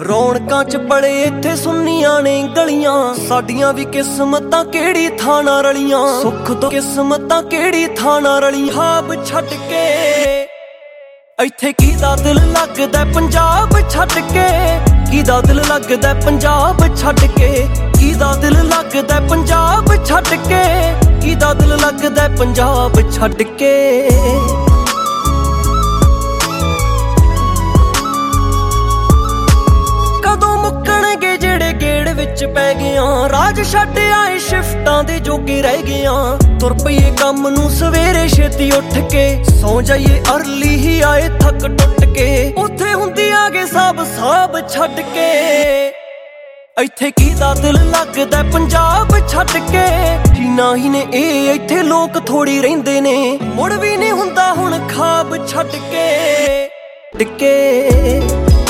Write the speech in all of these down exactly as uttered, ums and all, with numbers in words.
ਰੌਣਕਾਂ ਚ ਬੜੇ ਇੱਥੇ ਸੁੰਨੀਆਂ ਨੇ ਗਲੀਆਂ, ਸਾਡੀਆਂ ਵੀ ਕਿਸਮਤਾਂ ਕਿਹੜੀ ਥਾਂ ਨਾ ਰਲੀਆਂ। ਸੁੱਖ ਤੋਂ ਕਿਸਮਤਾਂ ਕਿਹੜੀ ਥਾਂ ਨਾ ਰਲੀਆਂ। ਖਾਬ ਛੱਡ ਕੇ ਇੱਥੇ ਕਿਹਦਾ ਦਿਲ ਲੱਗਦਾ ਪੰਜਾਬ ਛੱਡ ਕੇ, ਕਿਹਦਾ ਦਿਲ ਲੱਗਦਾ ਪੰਜਾਬ ਛੱਡ ਕੇ, ਕਿਹਦਾ ਦਿਲ ਲੱਗਦਾ ਪੰਜਾਬ ਛੱਡ ਕੇ, ਕਿਹਦਾ ਦਿਲ ਲੱਗਦਾ ਪੰਜਾਬ ਛੱਡ ਕੇ। ਕਦੋਂ ਮੁੱਕਣਗੇ ਜਿਹੜੇ ਗੇੜ ਵਿੱਚ ਪੈ ਗਿਆ, ਰਾਜ ਛੱਡ ਆਏ ਸ਼ਿਫਟਾਂ ਦੇ ਜੋਗੇ ਰਹਿ ਗਿਆ। ਤੁਰ ਪਈਏ ਕੰਮ ਨੂੰ ਸਵੇਰੇ ਛੇਤੀ ਉੱਠ ਕੇ, ਸੌ ਜਾਈਏ ਅਰਲੀ ਹੀ ਆਏ ਥੱਕ ਟੁੱਟ ਕੇ। ਉੱਥੇ ਹੁੰਦੀ ਆਗੇ ਸਭ ਸਾਬ ਛੱਡ ਕੇ, ਇੱਥੇ ਕਿਹਦਾ ਦਿਲ ਲੱਗਦਾ ਪੰਜਾਬ ਛੱਡ ਕੇ। ਜੀਣਾ ਹੀ ਨੇ ਇਹ ਇੱਥੇ ਲੋਕ ਥੋੜੀ ਰਹਿੰਦੇ ਨੇ, ਮੁੜ ਵੀ ਨਹੀਂ ਹੁੰਦਾ ਹੁਣ ਖਾਬ ਛੱਡ ਕੇ ਟਿੱਕੇ।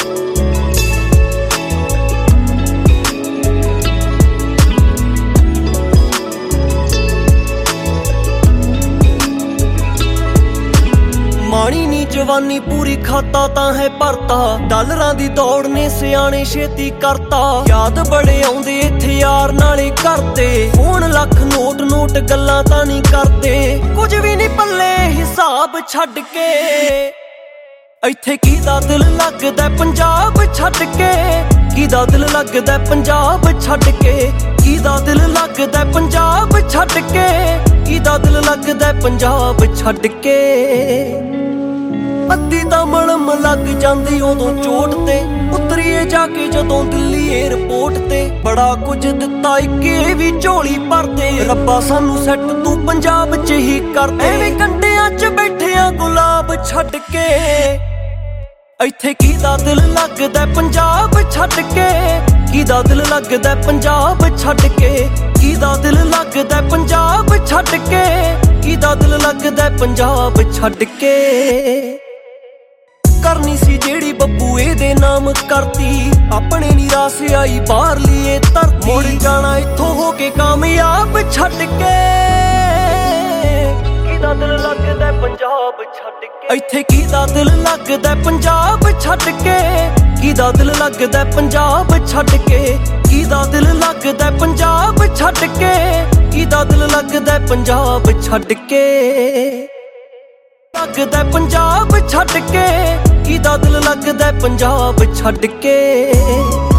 ਮਾਣੀ ਨੀ ਜਵਾਨੀ ਪੂਰੀ ਖਾਤਾ ਤਾਂ ਹੈ ਭਰਤਾ, ਡਾਲਰਾਂ ਦੀ ਦੌੜ ਨੇ ਸਿਆਣੇ ਛੇਤੀ ਕਰਤਾ। ਯਾਦ ਬੜੇ ਆਉਂਦੇ ਇੱਥੇ ਯਾਰ ਨਾਲੇ ਕਰਦੇ, ਹੁਣ ਲੱਖ ਨੋਟ ਨੋਟ ਗੱਲਾਂ ਤਾਂ ਨਹੀਂ ਕਰਦੇ। ਕੁਝ ਵੀ ਨਹੀਂ ਪੱਲੇ ਹਿਸਾਬ ਛੱਡ ਕੇ, ਇੱਥੇ ਕਿਹਦਾ ਦਿਲ ਲੱਗਦਾ ਪੰਜਾਬ ਛੱਡ ਕੇ, ਕਿਹਦਾ ਦਿਲ ਲੱਗਦਾ ਪੰਜਾਬ ਛੱਡ ਕੇ, ਕਿਹਦਾ ਦਿਲ ਲੱਗਦਾ ਪੰਜਾਬ ਛੱਡ ਕੇ, ਕਿਹਦਾ ਦਿਲ ਲੱਗਦਾ ਪੰਜਾਬ ਛੱਡ ਕੇ। ਅੱਧੀ ਤਾਂ ਮਲਮ ਲੱਗ ਜਾਂਦੀ ਉਦੋਂ ਚੋਟ ਤੇ, ਉਤਰੀਏ ਜਾ ਕੇ ਜਦੋਂ ਦਿੱਲੀ ਏਅਰਪੋਰਟ ਤੇ। ਬੜਾ ਕੁਝ ਦਿੱਤਾ ਇੱਕ ਇਹ ਵੀ ਝੋਲੀ ਭਰਦੇ, ਰੱਬਾ ਸਾਨੂੰ ਸੈੱਟ ਤੂੰ ਪੰਜਾਬ ਚ ਹੀ ਕਰਦੇ। ਐਵੇਂ ਕੰਢਿਆਂ ਚ ਬੈਠਿਆ ਗੁਲਾਬ ਛੱਡ ਕੇ, ਇੱਥੇ ਕਿਹਦਾ ਦਿਲ ਲੱਗਦਾ ਪੰਜਾਬ ਛੱਡ ਕੇ, ਕਿਹਦਾ ਦਿਲ ਲੱਗਦਾ ਪੰਜਾਬ ਛੱਡ ਕੇ, ਕਿਹਦਾ ਦਿਲ ਲੱਗਦਾ ਪੰਜਾਬ ਛੱਡ ਕੇ, ਕਿਹਦਾ ਦਿਲ ਲੱਗਦਾ ਪੰਜਾਬ ਛੱਡ ਕੇ। ਕਰਨੀ ਸੀ ਜਿਹੜੀ ਬੱਬੂ ਇਹਦੇ ਨਾਮ ਕਰਤੀ, ਆਪਣੇ ਨੀ ਰਾਸ ਆਈ ਬਾਹਰ ਲੀਏ ਧਰਤੀ। ਮੁੜ ਜਾਣਾ ਇੱਥੋਂ ਹੋ ਕੇ ਕਾਮਯਾਬ ਛੱਡ ਕੇ, ਕਿਹਦਾ ਦਿਲ ਲੱਗਦਾ ਪੰਜਾਬ ਛੱਡ ਕੇ। ਇੱਥੇ ਕਿਹਦਾ ਦਿਲ ਲੱਗਦਾ ਪੰਜਾਬ ਛੱਡ ਕੇ, ਕਿਹਦਾ ਦਿਲ ਲੱਗਦਾ ਪੰਜਾਬ ਛੱਡ ਕੇ, ਕਿਹਦਾ ਦਿਲ ਲੱਗਦਾ ਪੰਜਾਬ ਛੱਡ ਕੇ, ਕਿਹਦਾ ਦਿਲ ਲੱਗਦਾ ਪੰਜਾਬ ਛੱਡ ਕੇ। ਲੱਗਦਾ ਪੰਜਾਬ ਛੱਡ ਕੇ, ਕਿਹਦਾ ਦਿਲ ਲੱਗਦਾ ਪੰਜਾਬ ਛੱਡ ਕੇ।